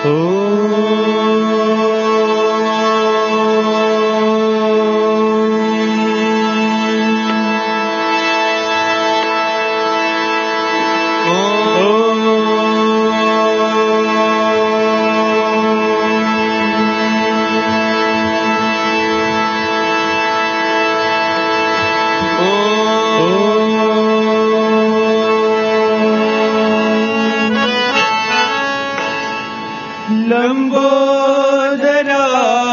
लंबोदरा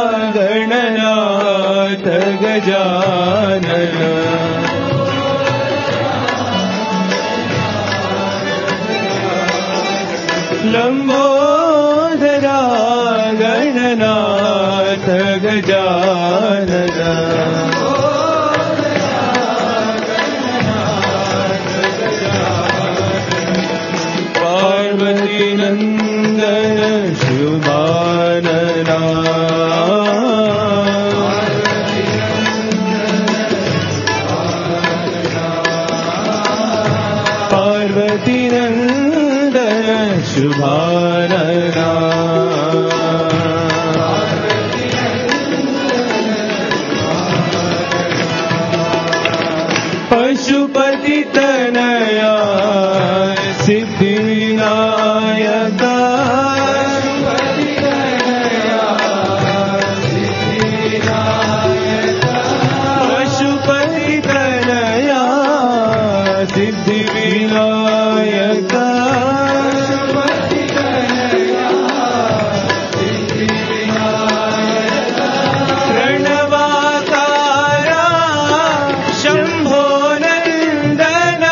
गणनाथ गजानन लंबोदरा गणनाथ गजानन पार्वती नंदन शुभानना पार्वती नंदन शुभानना पशुपति तनया सिद्धि विनायका पशुपति तनया सिद्धि विनायका प्रणवाकारा शंभो नंदना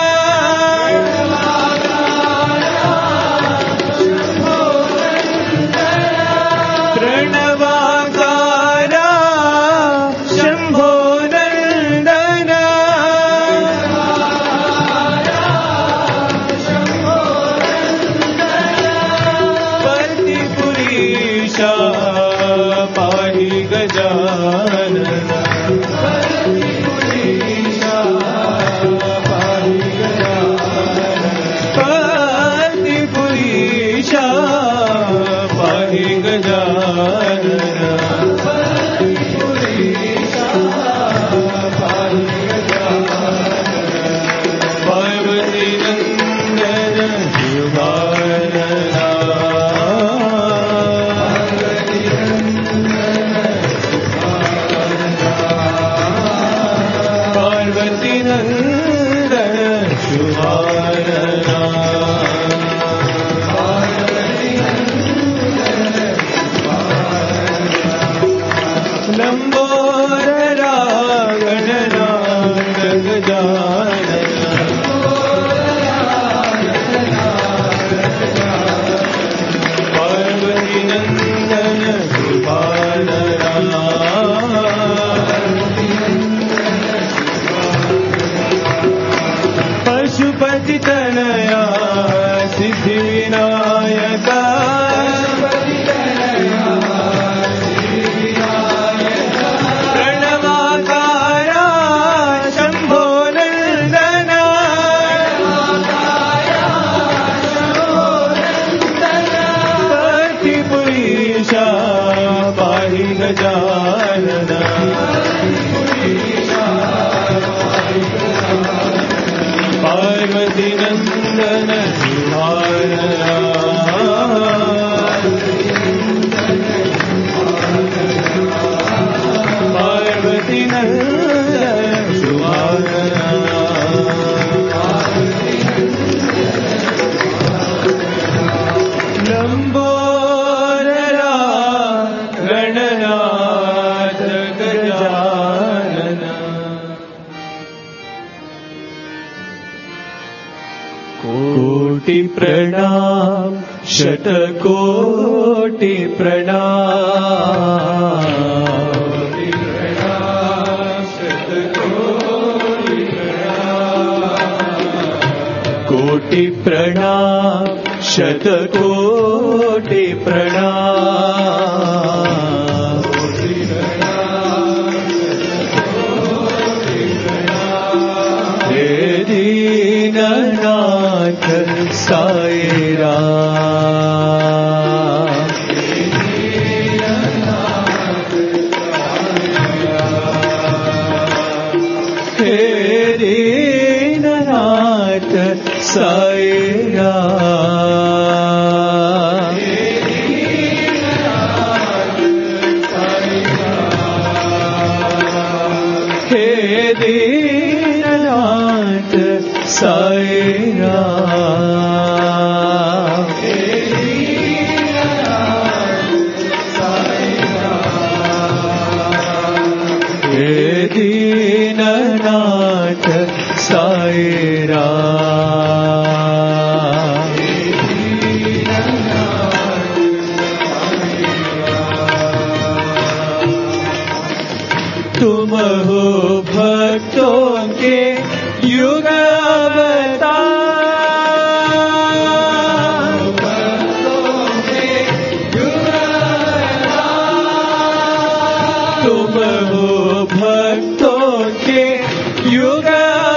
प्रणवाकारा शंभो नंदना पतिपुरीशा पाहि गजानना पतिपुरीशा पाहि गजानना पार्वती नंदन शुभानना पार्वती नंदन शुभानना लंबोदरा गणनाथ गजानना पार्वती नंदन शुभानना पशुपति तनया सिद्धि विनायका प्रणवाकारा शंभो नंदना पतिपुरीशा पाहि गजानना पार्वती नंदन शुभानना पार्वती नंदन शुभानना लंबोदरा गणनाथ गजानना कोटि प्रणाम शतकोटि प्रणाम कोटि प्रणाम शतकोटि प्रणाम हे दीननाथ साई राम साई राम। हे दीननाथ साई राम। हे दीननाथ साई राम। तुम हो भक्तों के युग अवतार। तुम हो भक्तों के युग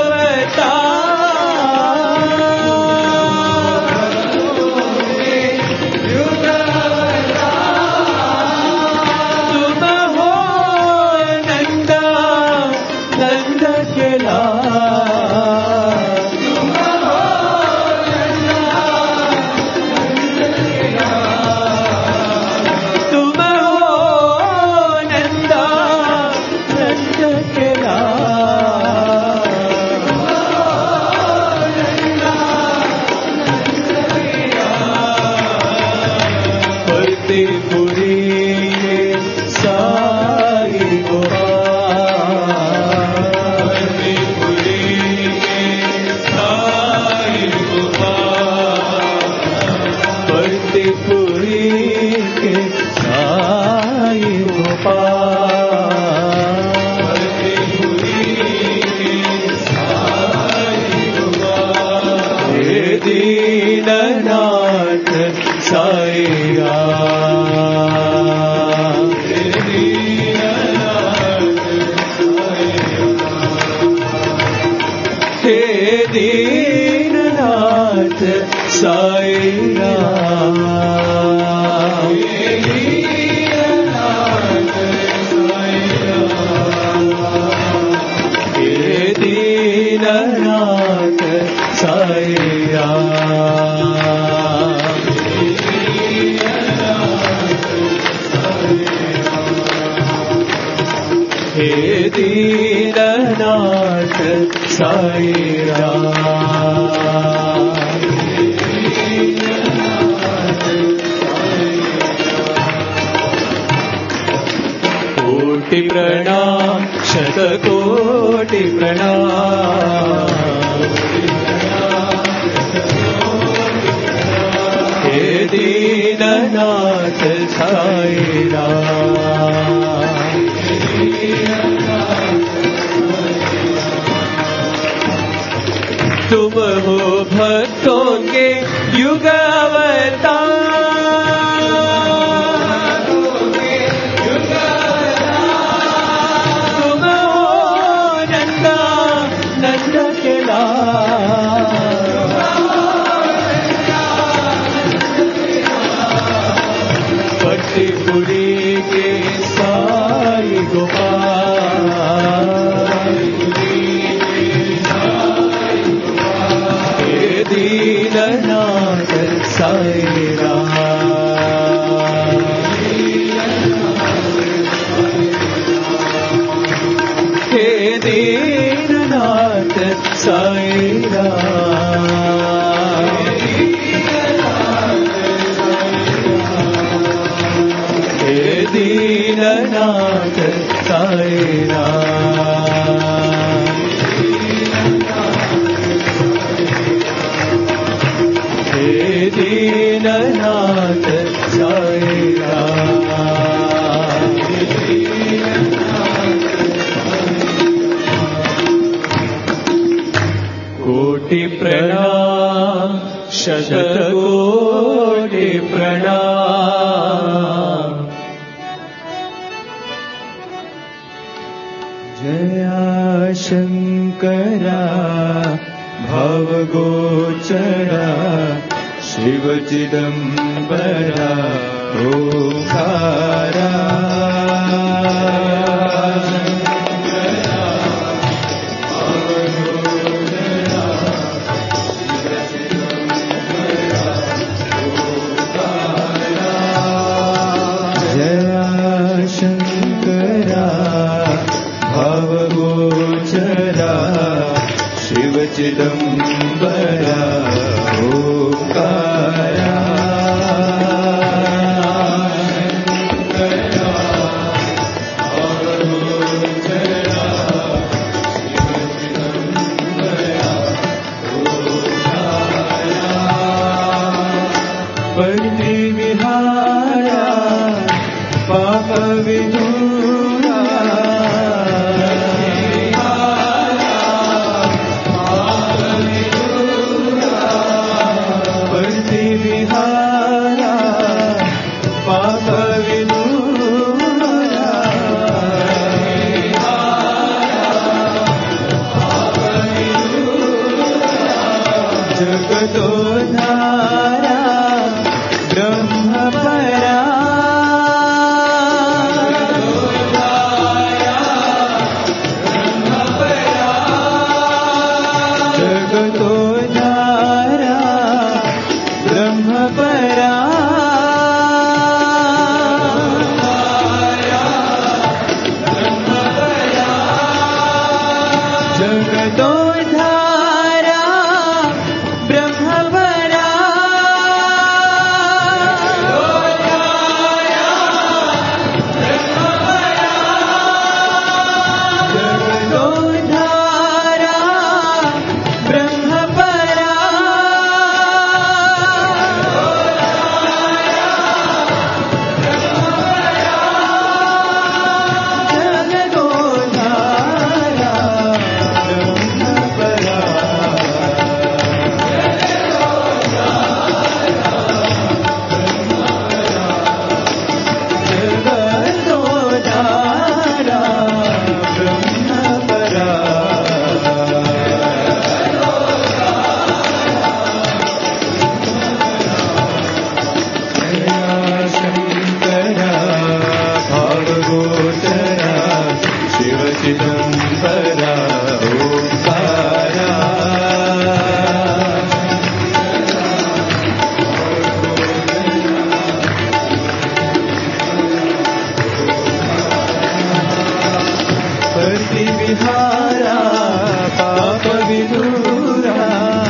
दीननाथ साई राम। हे दीननाथ साई राम। हे दीननाथ साई राम। हे दीननाथ साई राम। कोटि प्रणाम शतकोटि प्रणाम। हे दीननाथ साई राम। तुम हो भक्तों के युग अवतार। तुम हो नंदा नंद के लाल। पट्टीपुरी के साई गोपाल। हे दीननाथ साई राम। हे दीननाथ साई राम। हे दीननाथ साई राम। हे दीननाथ साई राम। कोटि प्रणाम शतकोटि प्रणाम। जया शंकरा भवगोचरा शिव चिदंबरा ओंकारा। जगदोधारा ब्रह्मपरा जगदोधारा ब्रह्मपरा जगदोधारा ब्रह्मपरा जगदोधारा ब्रह्मपरा चिदंबरा ओंकारा प्रतिविहारा पाप विदूरा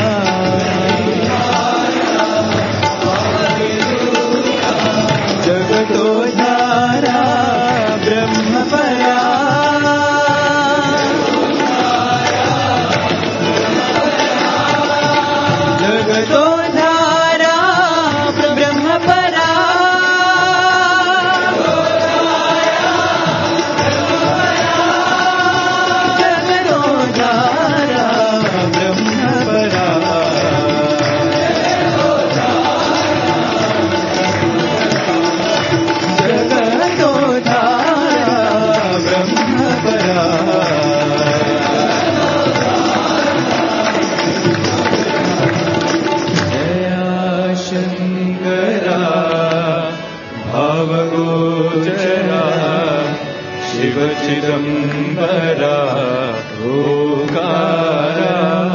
जगदोधारा ब्रह्मपरा जगदोधारा ब्रह्मपरा जगदोधारा ब्रह्मपरा जगदोधारा ब्रह्मपरा शंकरा भावगोचरा शिव चिदंबरा ओंकारा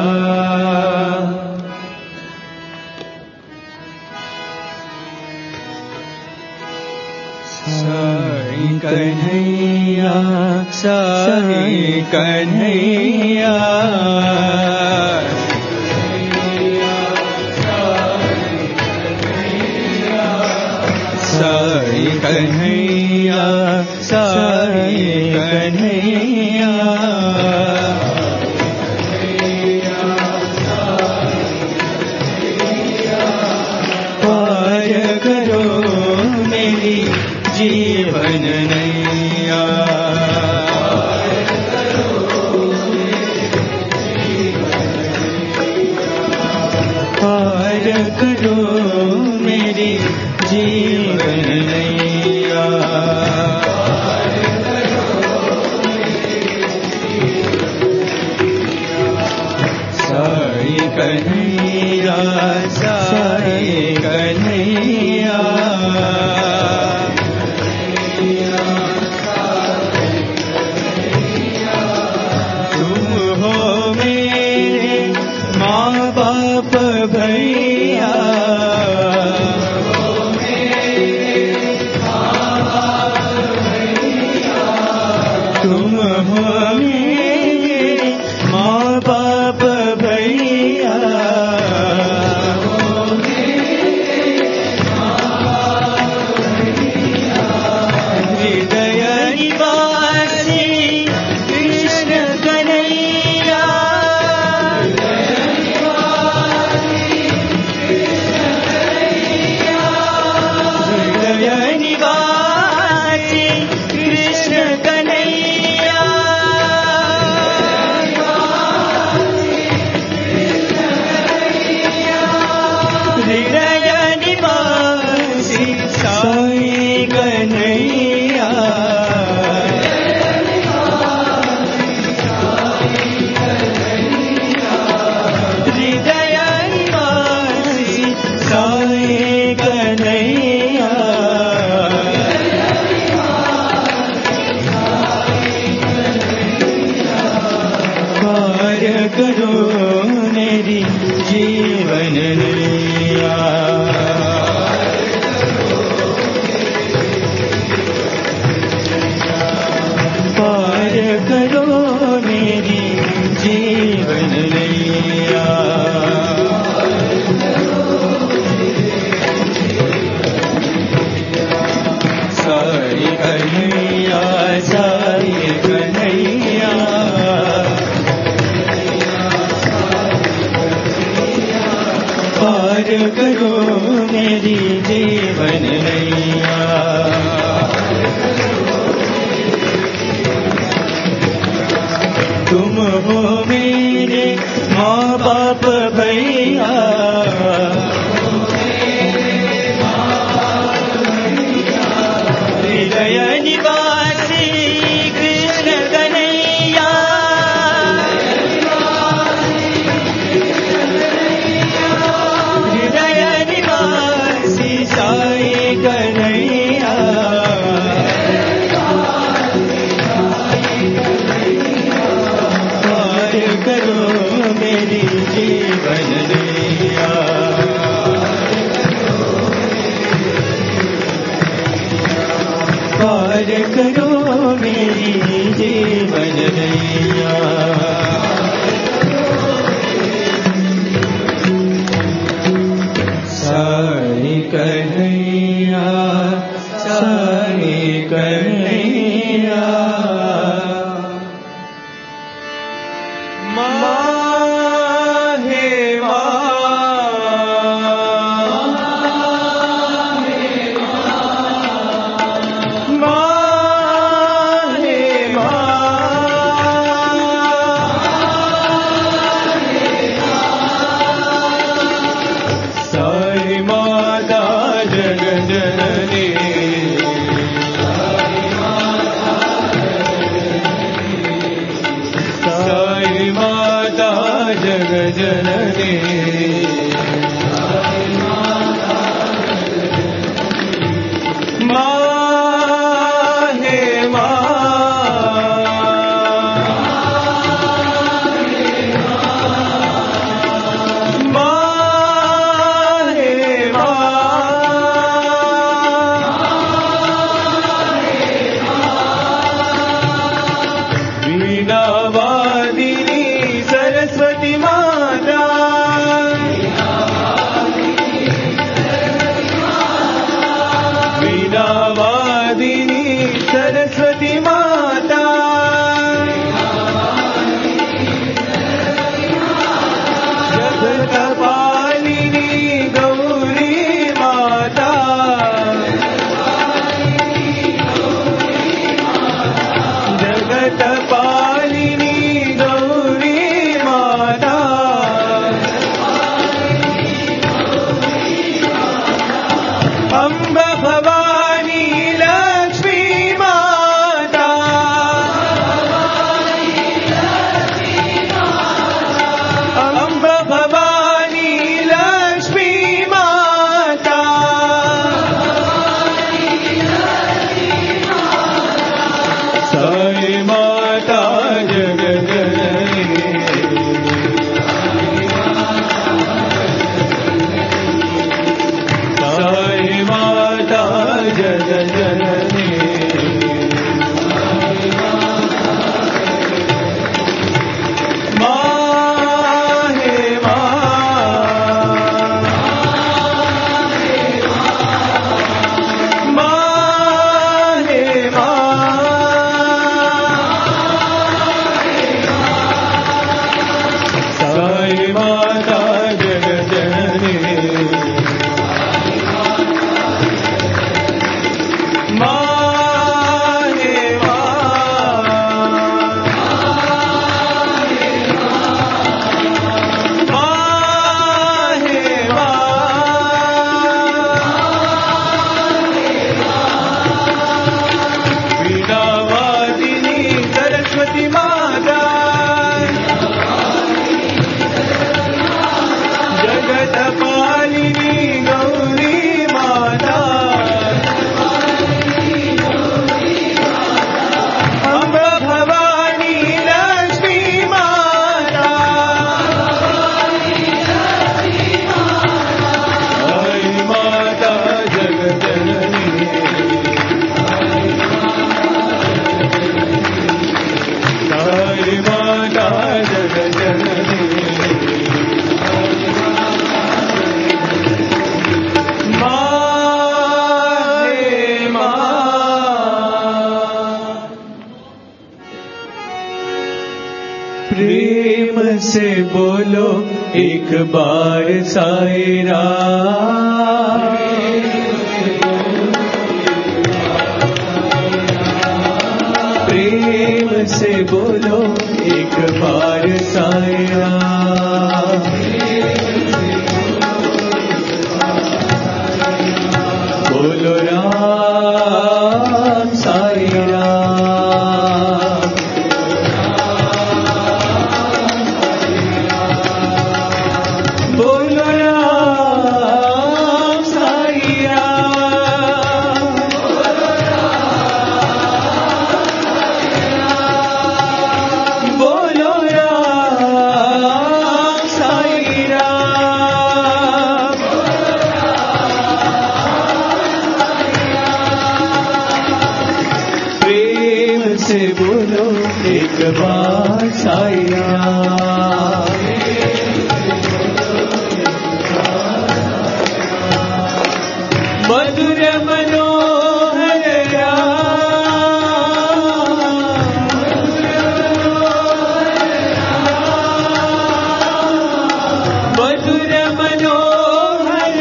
साई कन्हैया साई कन्हैया साई कन्हैया साई कन्हैया पार करो मेरी जीवन नैया पार करो मेरी जीवन नैया साई कन्हैया साई कन्हैया करो मेरी जीवन नैया। तुम हो मेरे माँ बाप भैया, हृदय निवासी कृष्ण कन्हैया, हृदय निवासी साई कन्हैया। पार करो मेरी जीवन नैया। पार करो मेरी जीवन नैया। साई कन्हैया, साई कन्हैया। माँ हे साई माता जगत जननी, साई माता जगत जननी। माँ हे वीणावादिनी सरस्वती माता, वीणावादिनी सरस्वती माता, जगत्पालिनी गौरी माता, जगत्पालिनी गौरी माता, अम्ब भवानी लक्ष्मी माता, अम्ब भवानी लक्ष्मी माता, साई माता जगत जननी, साई माता जगत जननी। माँ हे माँ हे साई माता जगत जननी। माँ हे वीणावादिनी सरस्वती माता, जगत्पालिनी गौरी माता, अम्ब भवानी लक्ष्मी माता, साई माता जगत जननी, साई माता जगत जननी। प्रेम से बोलो एक बार साईं राम। प्रेम से बोलो एक बार साईं राम। बोलो राम साईं राम। बोलो राम साईं राम। बोलो राम साईं राम। प्रेम से बोलो एक बार साईं राम। मधुर मनोहर मधुर मनोहर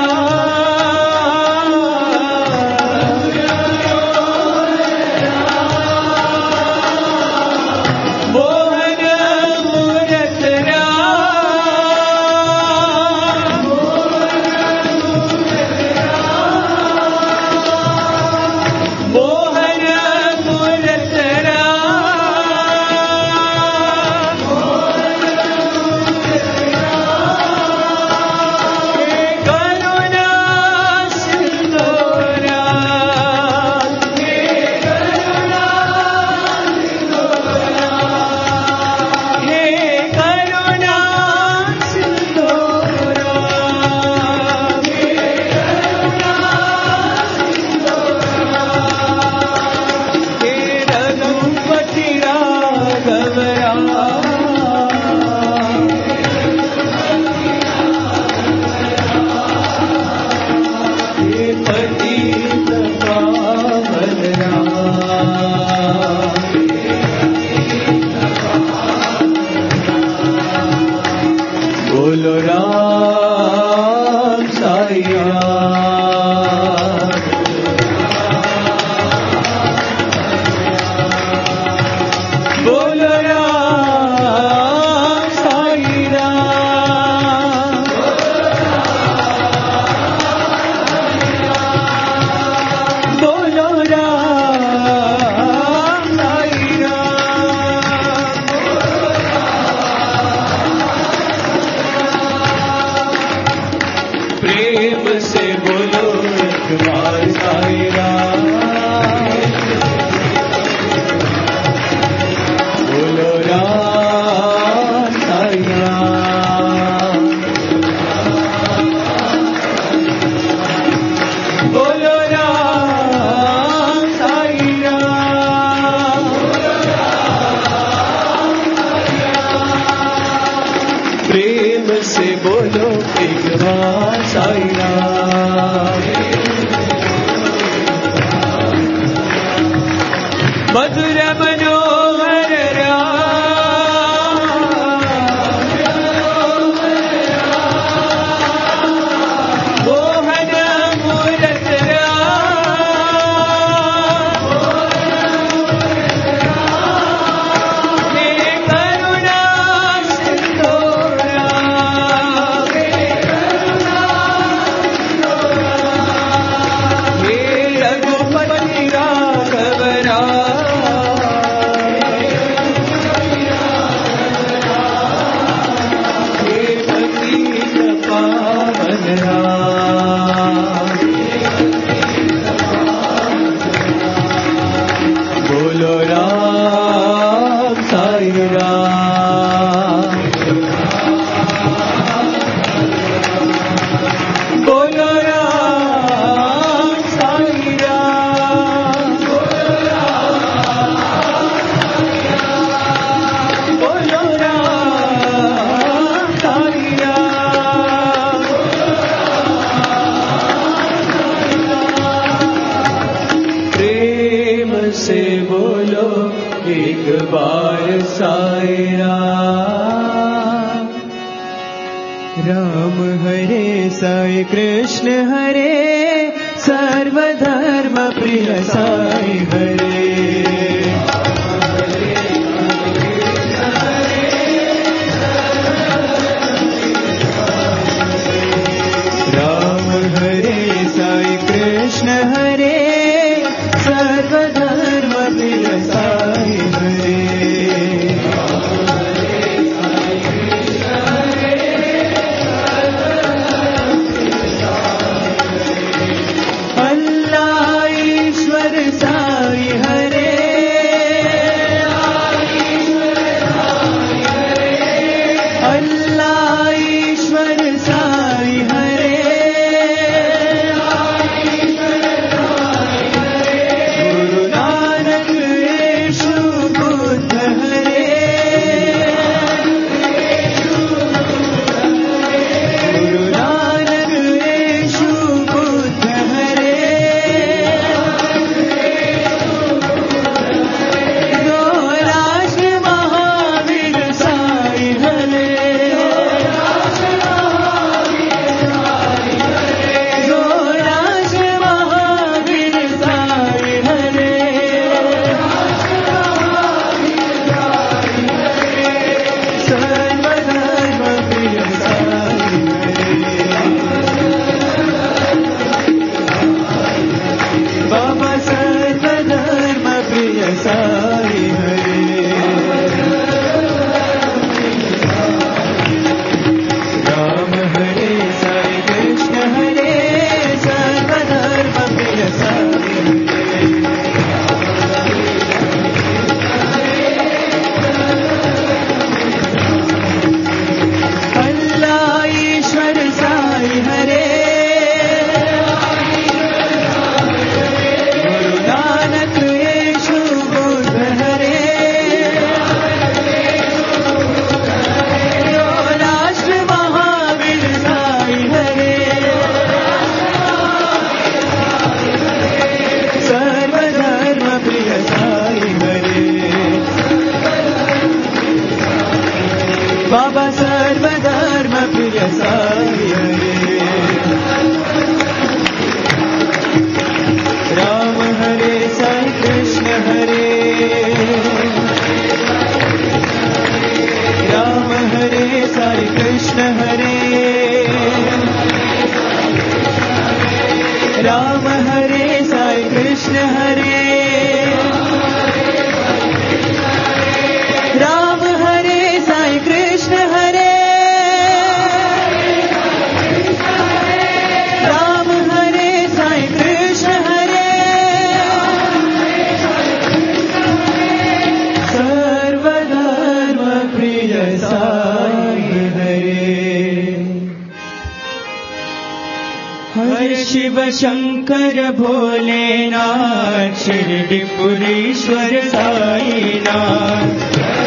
मोहन मूरत मोहन मूरत करुणा सिंदूरा हे करुणा सिंदूरा हे रघुपति राघव राम। हे पतित पावन राम। बोलो राम साईं राम। बोलो राम साईं राम। बोलो राम साईं राम। प्रेम से बोलो एक बार साईं राम। बोलो राम साईं राम। बोलो राम साईं राम। प्रेम से बोलो एक बार साईं राम। मधुर मनोहर मोहन मूरत हे करुणा सिंदूरा हे रघुपति राघव हे पतित पावन राम। बोलो राम साईं राम। बोलो राम साईं राम। बोलो राम साईं राम। प्रेम से बोलो एक बार साईं राम। राम हरे साई कृष्ण हरे सर्वधर्म प्रिय साई हरे राम हरे साई कृष्ण हरे सर्वधर्म प्रिय साई हरे शिव शंकर भोलेनाथ शिरडीपुरीश्वर साईनाथ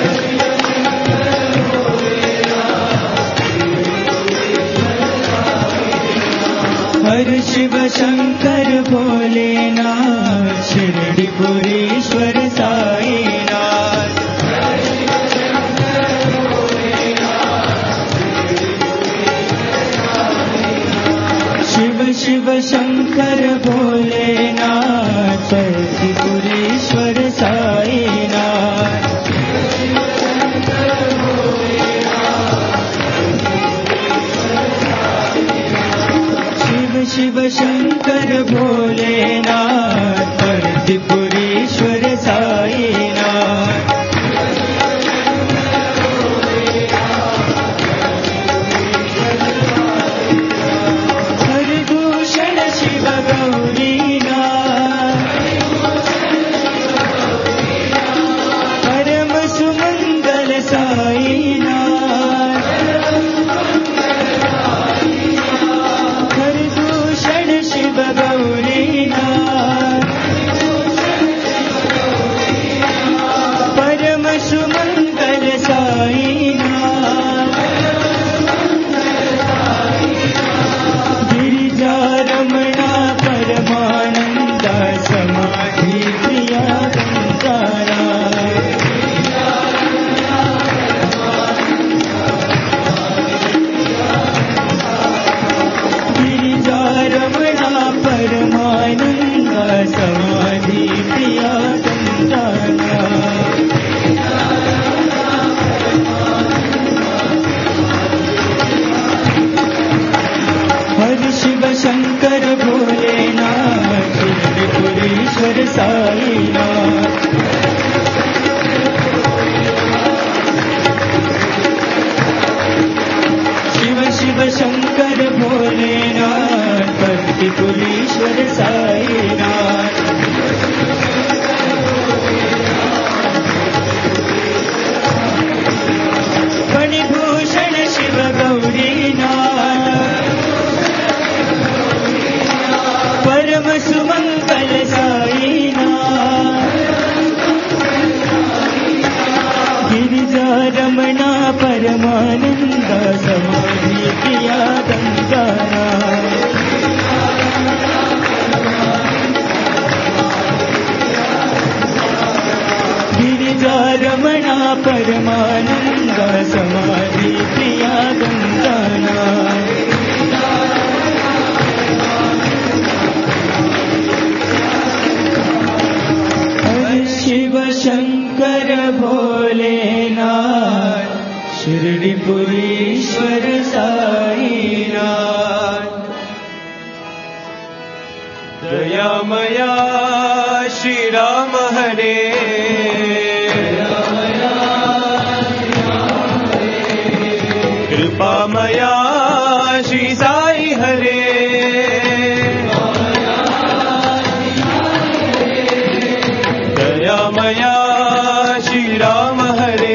हर शिव शंकर भोलेनाथ शिरडीपुरीश्वर साईनाथ शिव शंकर भोलेनाथ शिरडीपुरीश्वर साईनाथ शिव शंकर भोलेनाथ शिरडीपुरीश्वर साईनाथ ब्यूटीफुल साईनाथ फणिभूषण शिव गौरीनाथ परम सुमंगल साईनाथ गिरिजा रमणा परमानंद समाधि किया गंगाना गिरिजा रमणा परमानंद समाधि किया गंगाना शिव शंकर भोलेनाथ शिरडीपुरीश्वर साईनाथ दयामया श्री राम हरे कृपामया श्री साई हरे दयामया श्री राम हरे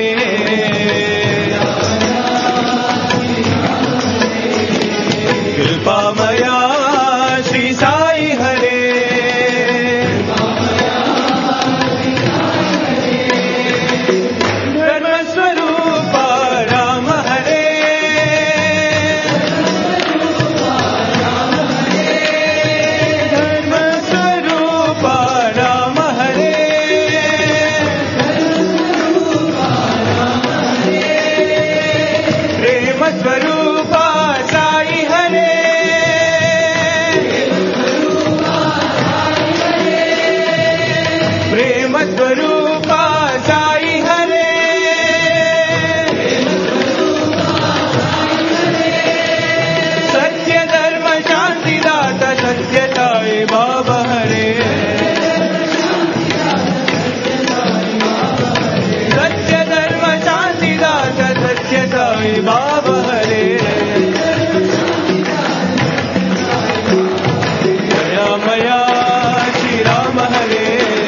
कृपामया श्री साई हरे धर्म स्वरूप राम हरे धर्म स्वरूप राम हरे प्रेम स्वरूप साई हरे प्रेम स्वरूप साई हरे सत्य धर्म शांति दाता सत्य साई बाबा हरे सत्य धर्म शांति दाता सत्य साई बाबा हरे दयामया श्री राम हरे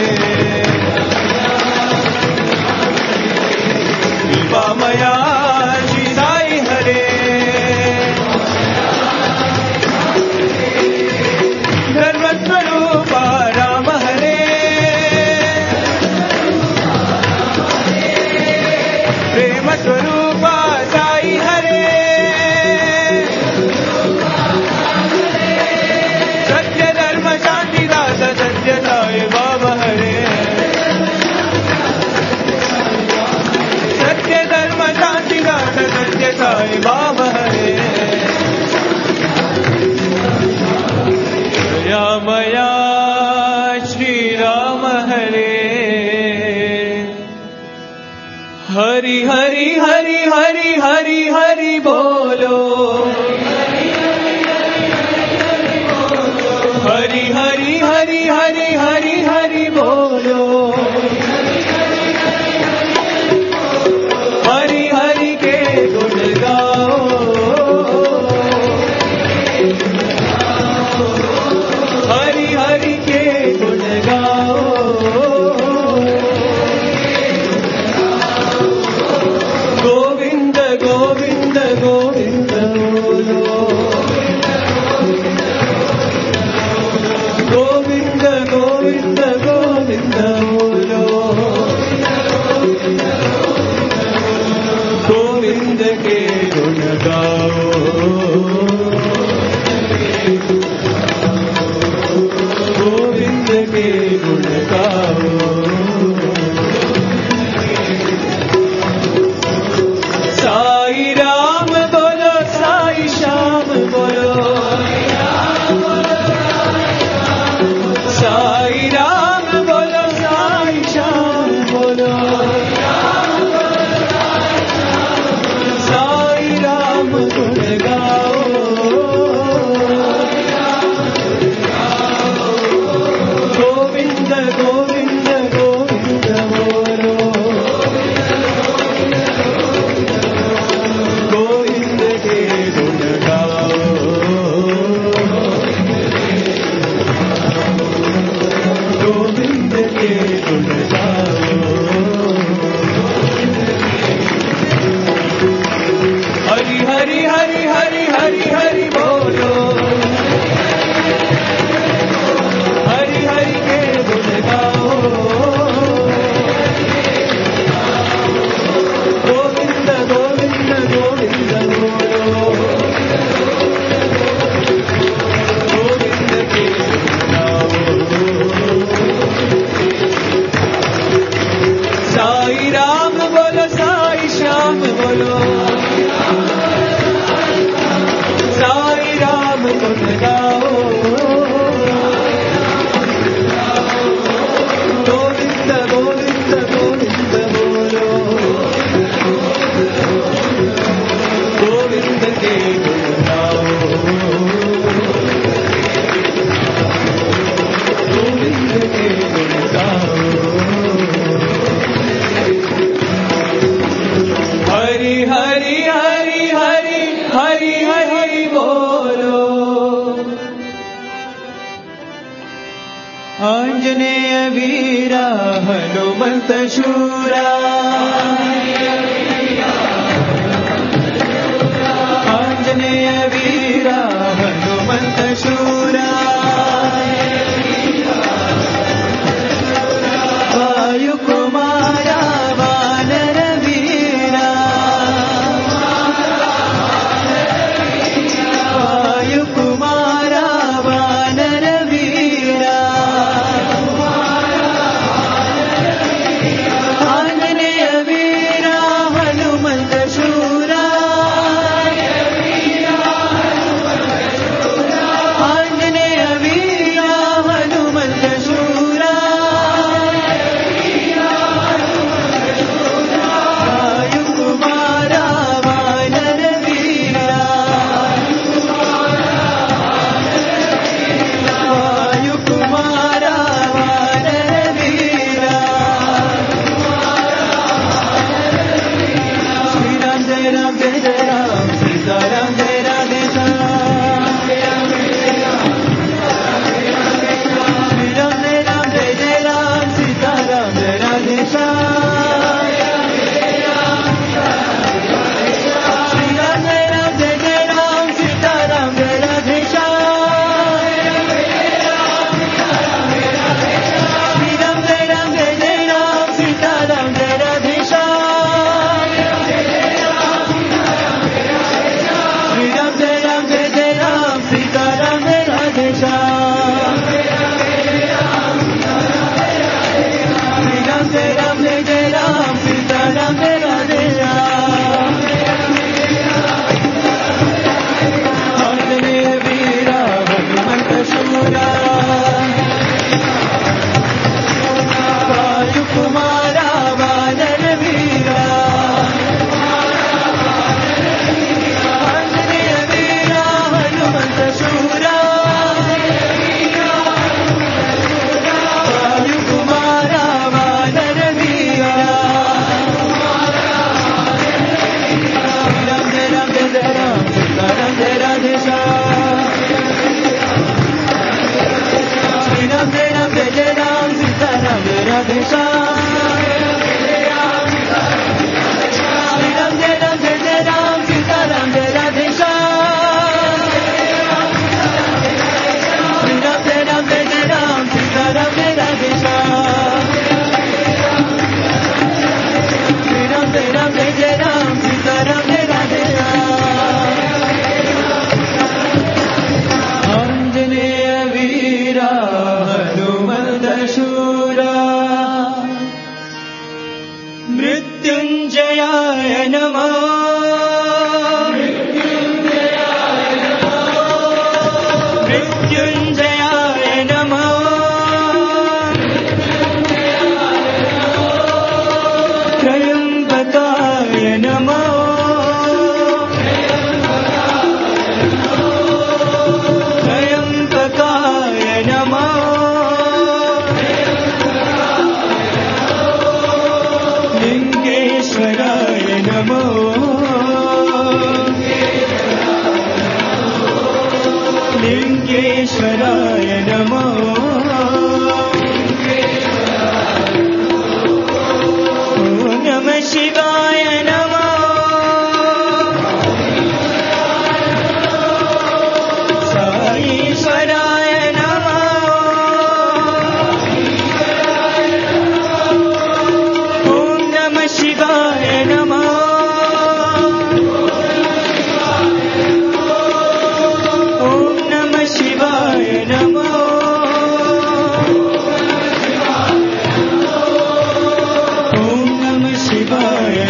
कृपामया श्री साई हरे धर्म स्वरूप राम हरे प्रेम स्वरूप साई हरे सत्य धर्म शांति दाता सत्य साई बाबा हरे सत्य धर्म शांति दाता सत्य साई बाबा हरे दयामया श्री राम हरे हरि हरि हरि हरि हरि हरि बोलो हरि हरि हरि हरि हरि हरि बोलो हरि हरि के गुण गाओ हरि हरि के गुण गाओ गोविंद गोविंद गोविंद बोलो गोविंद गोविंद गोविंद बोलो गोविंद के गुण गाओ गोविंद के गुण गाओ साई राम बोलो साई श्याम बोलो साई राम बोलो साई श्याम बोलो साई राम गुण गाओ गोविंद ఆంజనేయ వీర హనుమంత శూరా ఆంజనేయ వీర హనుమంత శూరా వాయుకుమార వానర వీరా వాయుకుమార వానర వీరా ఆంజనేయ వీర హనుమంత శూరా ఆంజనేయ వీర హనుమంత శూరా వాయుకుమార వానర వీరా వాయుకుమార వానర వీరా శ్రీరామ్ జయ రామ్ జయ జయ రామ్ సీతారాం జయ రాధే శ్యామ్ శ్రీరామ్ జయ రామ్ జయ జయ రామ్ సీతారాం జయ రాధే శ్యామ్ శ్రీరామ్ జయ రామ్ జయ జయ రామ్ సీతారాం జయ రాధే శ్యామ్ శ్రీరామ్ జయ రామ్ జయ జయ రామ్ సీతారాం జయ రాధే శ్యామ్ శ్రీరామ్ జయ రామ్ జయ జయ రామ్ సీతారాం జయ రాధే శ్యామ్ శ్రీరామ్ జయ రామ్ జయ జయ రామ్ సీతారాం జయ రాధే శ్యామ్ ఆంజనేయ వీర హనుమంత శూరా వాయుకుమార వానర వీరా ఆంజనేయ వీర హనుమంత శూరా వాయుకుమార వానర వీరా శ్రీరామ్ జయ రామ్ జయ జయ రామ్ సీతారాం జయ రాధే శ్యామ్ శ్రీరామ్ జయ రామ్ జయ జయ రామ్ సీతారాం జయ రాధే శ్యామ్ శ్రీరామ్ జయ రామ్ జయ జయ రామ్ సీతారాం జయ రాధే శ్యామ్ శ్రీరామ్ జయ రామ్ జయ జయ రామ్ సీతారాం జయ రాధే శ్యామ్ శ్రీరామ్ జయ రామ్ జయ జయ రామ్ సీతారాం జయ రాధే శ్యామ్ ఆంజనేయ వీర హనుమంత శూరా మృత్యుంజయాయ నమః మృత్యుంజయాయ నమః త్రయంబకాయ నమః త్రయంబకాయ నమః లింగేశ్వరాయ నమః లింగేశ్వరాయ నమః ఓం నమః శివాయ నమః సాయీశ్వరాయ నమః ఓం నమః శివాయ నమః ఓం నమః శివాయ నమః ఓం నమః శివాయ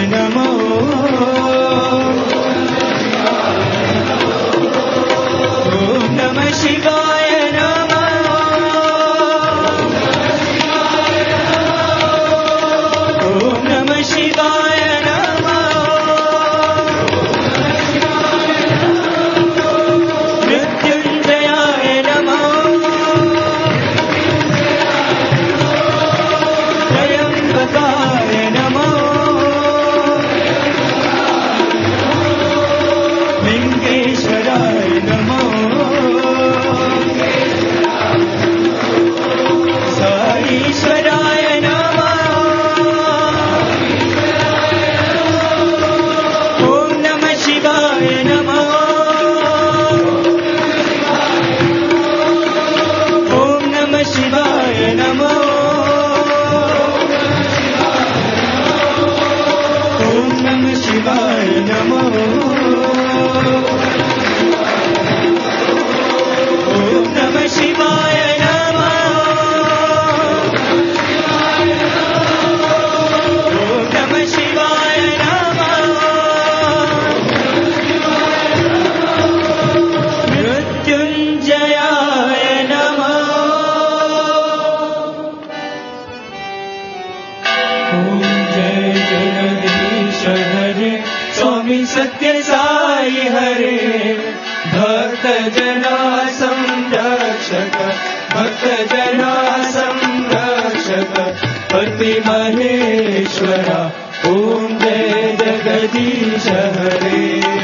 सत्य साई हरे भक्त जना संरक्षक भक्त जना संरक्षक पति महेश्वरा ओम जय जगदीश हरे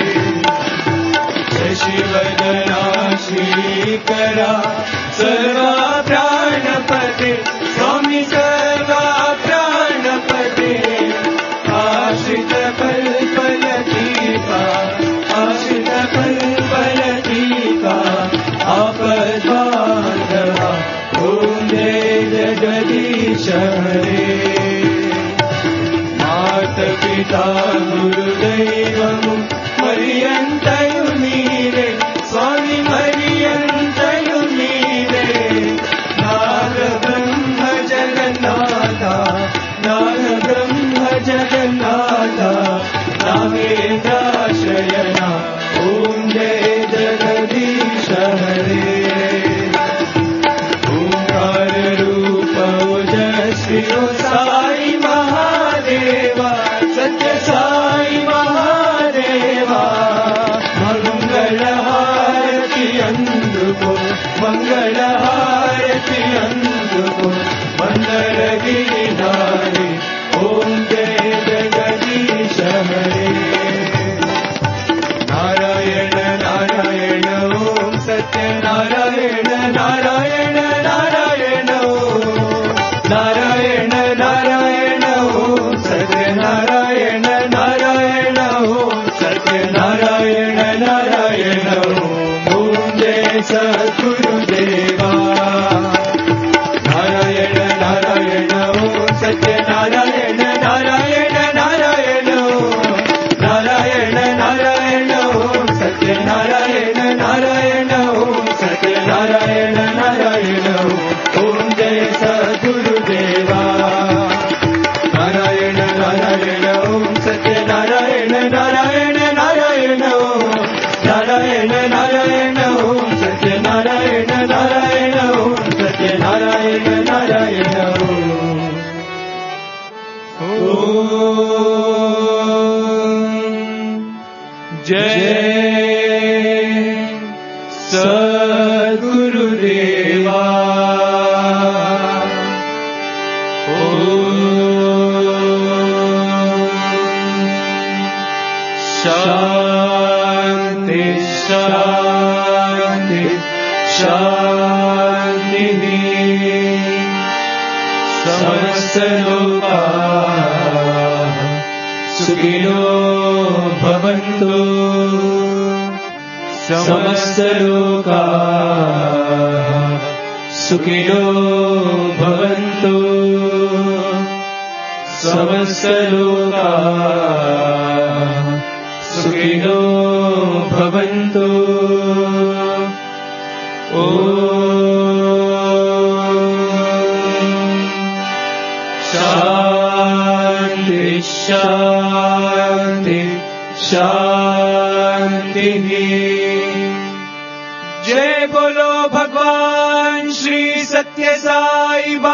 शशिवदना श्रीकरा सर्वा प्राणपते स्वामी सर्वा प्राणपते आश्रित कल्पलतीका आश्रित कल्पलतीका आपद्बान्धवा ओम जय जगदीश हरे मात पिता गुरुदैवमु मरियन्तयु नीरे स्वामी मरियन्तयु नीरे नाग ब्रह्म जगन्नाथा नाग ब्रह्म जगन्नाथा नागेन्द्राशयना ओम जय जगदीश हरे ओंकार रूप ओजस्वी साई महादेवा सत्य साई महादेवा मंगल हारति अंदुको मंगल हारति अंदुको मंदर गिरिधारी ओम जय जगदीश हरे नारायण नारायण ओम सत्य नारायण नारायण नारायण ओम नारायण नारायण ओम सत्य नारायण नारायण ओम सत्य नारायण नारायण ओम जय सद्गुरुदेवा नारायण नारायण ओम सत्य नारायण नारायण नारायण ओम नारायण नारायण ओम सत्य नारायण नारायण ओम सत्य नारायण नारायण ओम जय सद्गुरुदेवा नारायण नारायण ओम सत्य नारायण नारायण नारायण ओम नारायण नारायण ओम सत्य नारायण नारायण ओम सत्य नारायण नारायण जय सद्गुरुदेवा शांति शांति शांति समस्त लोकाः सुखिनो भवन्तु समस्त लोकाः सुखिनो भवन्तु समस्त लोकाः सुखिनो भवन्तु शांति शांति शांति जय बोलो भगवान श्री सत्य साई बाबा